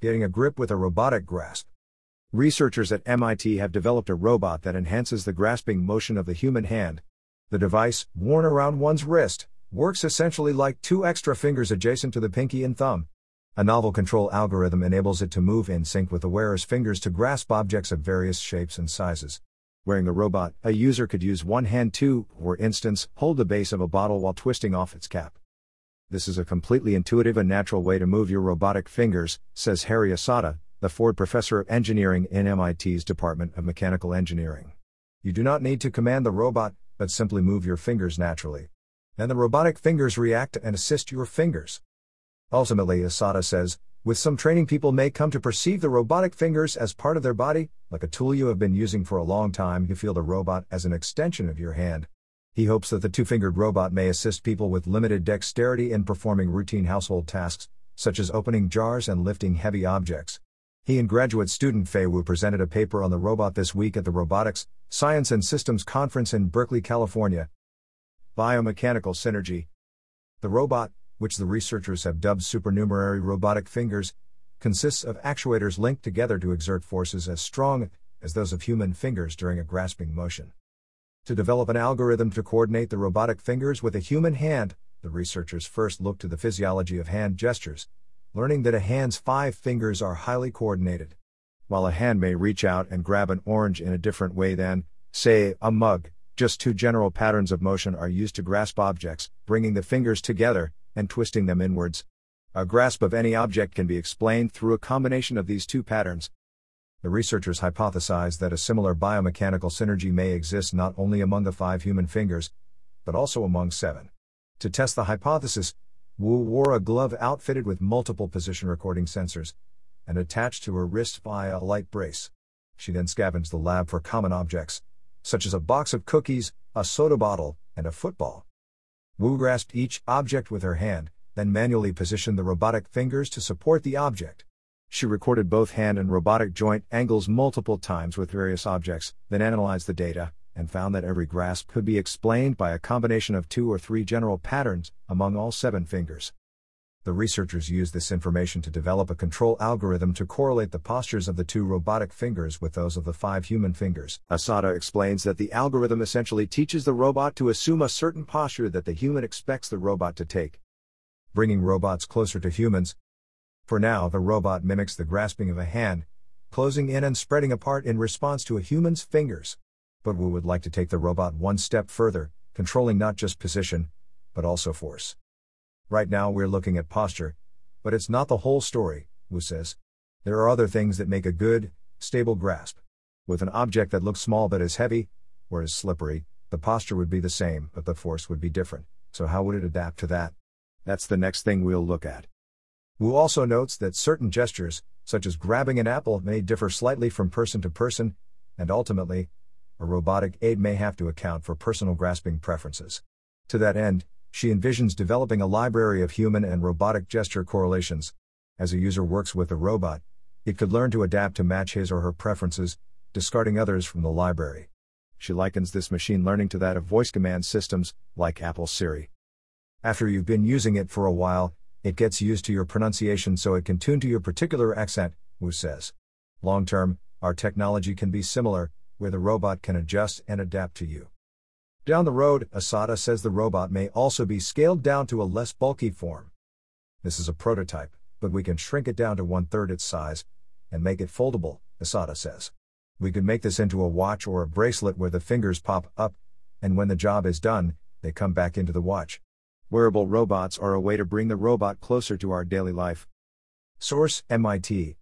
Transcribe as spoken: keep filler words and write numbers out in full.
Getting a grip with a robotic grasp. Researchers at M I T have developed a robot that enhances the grasping motion of the human hand. The device, worn around one's wrist, works essentially like two extra fingers adjacent to the pinky and thumb. A novel control algorithm enables it to move in sync with the wearer's fingers to grasp objects of various shapes and sizes. Wearing the robot, a user could use one hand to, for instance, hold the base of a bottle while twisting off its cap. This is a completely intuitive and natural way to move your robotic fingers, says Harry Asada, the Ford Professor of Engineering in M I T's Department of Mechanical Engineering. You do not need to command the robot, but simply move your fingers naturally. Then the robotic fingers react and assist your fingers. Ultimately, Asada says, with some training, people may come to perceive the robotic fingers as part of their body, like a tool you have been using for a long time. You feel the robot as an extension of your hand. He hopes that the two-fingered robot may assist people with limited dexterity in performing routine household tasks, such as opening jars and lifting heavy objects. He and graduate student Fei Wu presented a paper on the robot this week at the Robotics, Science and Systems Conference in Berkeley, California. Biomechanical synergy. The robot, which the researchers have dubbed supernumerary robotic fingers, consists of actuators linked together to exert forces as strong as those of human fingers during a grasping motion. To develop an algorithm to coordinate the robotic fingers with a human hand, the researchers first looked to the physiology of hand gestures, learning that a hand's five fingers are highly coordinated. While a hand may reach out and grab an orange in a different way than, say, a mug, just two general patterns of motion are used to grasp objects, bringing the fingers together and twisting them inwards. A grasp of any object can be explained through a combination of these two patterns. The researchers hypothesized that a similar biomechanical synergy may exist not only among the five human fingers, but also among seven. To test the hypothesis, Wu wore a glove outfitted with multiple position recording sensors and attached to her wrist via a light brace. She then scavenged the lab for common objects, such as a box of cookies, a soda bottle, and a football. Wu grasped each object with her hand, then manually positioned the robotic fingers to support the object. She recorded both hand and robotic joint angles multiple times with various objects, then analyzed the data, and found that every grasp could be explained by a combination of two or three general patterns among all seven fingers. The researchers used this information to develop a control algorithm to correlate the postures of the two robotic fingers with those of the five human fingers. Asada explains that the algorithm essentially teaches the robot to assume a certain posture that the human expects the robot to take, bringing robots closer to humans. For now, the robot mimics the grasping of a hand, closing in and spreading apart in response to a human's fingers. But we would like to take the robot one step further, controlling not just position, but also force. Right now we're looking at posture, but it's not the whole story, Wu says. There are other things that make a good, stable grasp. With an object that looks small but is heavy, or is slippery, the posture would be the same, but the force would be different. So how would it adapt to that? That's the next thing we'll look at. Wu also notes that certain gestures, such as grabbing an apple, may differ slightly from person to person, and ultimately, a robotic aid may have to account for personal grasping preferences. To that end, she envisions developing a library of human and robotic gesture correlations. As a user works with the robot, it could learn to adapt to match his or her preferences, discarding others from the library. She likens this machine learning to that of voice command systems, like Apple's Siri. After you've been using it for a while, it gets used to your pronunciation so it can tune to your particular accent, Wu says. Long term, our technology can be similar, where the robot can adjust and adapt to you. Down the road, Asada says the robot may also be scaled down to a less bulky form. This is a prototype, but we can shrink it down to one-third its size, and make it foldable, Asada says. We could make this into a watch or a bracelet where the fingers pop up, and when the job is done, they come back into the watch. Wearable robots are a way to bring the robot closer to our daily life. Source: M I T.